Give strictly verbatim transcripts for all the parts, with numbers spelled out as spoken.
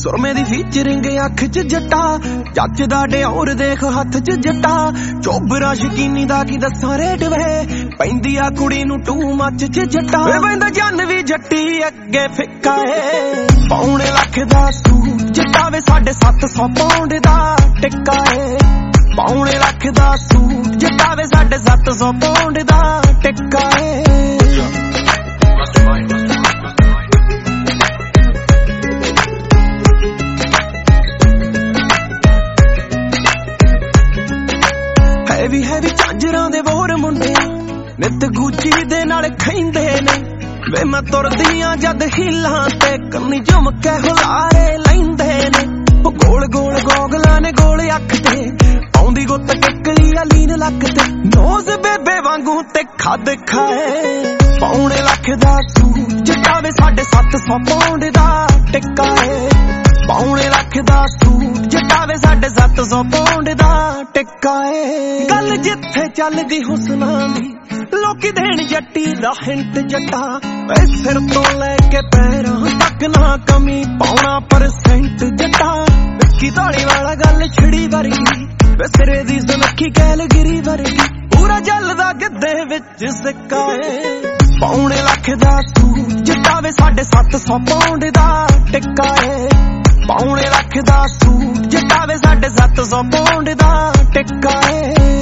ਸੁਰਮੇ ਦੀ featuring ਅੱਖ ਚ ਜੱਟਾ ਜੱਜਦਾ Dior ਦੇਖ ਹੱਥ ਚ ਜੱਟਾ ਚੋਬਰਾ ਸ਼ਕੀਨੀ ਦਾ ਕੀ ਦੱਸਾਂ ਰੇਟ ਵੇ ਪੈਂਦੀ ਆ ਕੁੜੀ ਨੂੰ ਟੂ ਮੱਚ ਚ ਜੱਟਾ ਵੇ ਬੰਦਾ ਜਨ ਵੀ ਜੱਟੀ ਅੱਗੇ ਫਿੱਕਾ ਏ ਪੌਣੇ ਲੱਖ ਦਾ ਸੂਟ ਜੱਟਾ ਵੇ ਸਾਢੇ ਸੱਤ ਸੌ ਪਾਉਂਡ ਦਾ ਟਿੱਕਾ ਏ ਪੌਣੇ ਲੱਖ ਦਾ ਸੂਟ ਜੱਟਾ ਵੇ ਸਾਢੇ ਸੱਤ ਸੌ ਪਾਉਂਡ ਦਾ ਟਿੱਕਾ ਏ ਹੈਵੀ ਹੈਵੀ ਝਾਂਜਰਾਂ ਦੇ ਬੋਰ ਮੁੰਡੇ ਨਿੱਤ ਗੁੱਚੀ ਦੇ ਨਾਲ ਖੈਂਦੇ ਨੇ ਵੇ ਮੈਂ ਤੁਰਦੀਆਂ ਜਦ ਹੀਲਾਂ ਤੇ ਕੰਨੀ ਝੁਮਕੇ ਹੁਲਾਰੇ ਲੈਂਦੇ ਨੇ ਉਹ ਗੋਲ ਗੋਲ ਗੋਗਲਾਂ ਨੇ ਗੋਲ ਅੱਖ ਤੇ ਆਉਂਦੀ ਗੁੱਤ ਟਿੱਕਲੀ ਆ ਲੀਨ ਲੱਕ ਤੇ ਨੋਜ਼ ਬੇਬੇ ਵਾਂਗੂ ਤੇ ਖੱਦ ਖਾਏ ਪੌਣੇ ਲੱਖ ਦਾ ਸੂਟ ਜੱਟਾ ਵੇ ਸਾਢੇ ਸੱਤ ਸੌ ਪਾਉਂਡ ਦਾ ਟਿੱਕਾ ਏ ਪੌਣੇ ਲੱਖ ਦਾ ਸੂਟ ਜੱਟਾ ਵੇ ਸਾਢੇ ਸੱਤ ਸੌ ਪਾਉਂਡ ਦਾ ਟਿੱਕਾ ਏ ਗੱਲ ਜਿੱਥੇ ਚੱਲਦੀ ਹੁਸਨਾਂ ਦੀ ਲੋਕੀ ਦੇਣ ਜੱਟੀ ਦਾ ਹਿੰਟ ਜੱਟਾ ਵੇ ਸਿਰ ਤੋਂ ਲੈ ਕੇ ਪੈਰਾਂ ਤੱਕ ਨਾ ਕਮੀ ਪਾਉਣਾ ਪਰਸੈਂਟ ਜੱਟਾ ਵਿੱਕੀ ਧਾਲੀ ਵਾਲਾ ਗੱਲ ਛਿੜੀ ਵਰਗੀ ਵੇ ਸਿਰੇ ਦੀ ਸੁਨੱਖੀ ਕੈਲਗਰੀ ਵਰਗੀ ਪੂਰਾ ਜਲਦਾ ਗਿੱਧੇ ਵਿੱਚ ਸਿੱਕਾ ਏ ਪੌਣੇ ਲੱਖ ਦਾ ਸੂਟ ਜੱਟਾ ਵੇ ਸਾਢੇ ਸੱਤ ਸੌ ਪਾਉਂਡ ਦਾ ਟਿੱਕਾ ਏ ਪੌਣੇ ਲੱਖ ਦਾ ਸੂਟ ਜੱਟਾ ਵੇ ਸਾਢੇ ਸੱਤ ਸੌ ਪਾਉਂਡ ਦਾ ਟਿੱਕਾ ਏ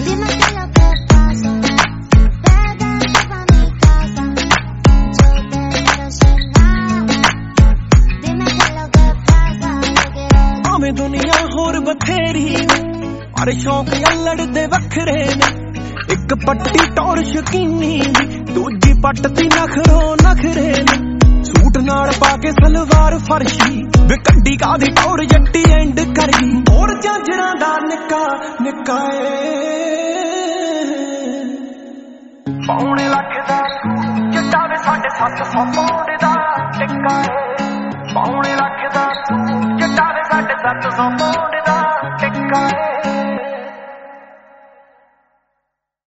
ਭਾਵੇਂ ਦੁਨੀਆ ਹੋਰ ਬਥੇਰੀ ਪਰ ਸ਼ੌਂਕ ਅਲੜ ਦੇ ਵੱਖਰੇ ਨੇ ਇੱਕ ਪੱਟੀ ਟੌਰ ਸ਼ਕੀਨੀ ਦੂਜੀ ਪੱਟ ਦੀ ਨਖਰੋ ਨਖਰੇ ਨੇ ਸੂਟ ਨਾਲ ਪਾ ਕੇ ਸਲਵਾਰ ਫਰਸ਼ੀ ਵੇ ਕੱਢੀ ਕਾਦੀ ਟੌਰ ਜੱਟੀ ਐਂਡ ਕਰ ਗਈ ਹੋਰ ਝਾਂਜਰਾਂ ਦਾ ਨਿੱਕਾ ਨਿੱਕਾ ਏ ਪੌਣੇ ਲੱਖ ਦਾ ਜੱਟਾ ਵੇ ਸਾਢੇ ਸੱਤ ਸੌ ਪਾਉਂਡ ਦਾ ਟਿੱਕਾ ਏ ਪੌਣੇ ਲੱਖ ਦਾ ਜੱਟਾ ਵੇ ਸਾਢੇ ਸੱਤ ਸੌ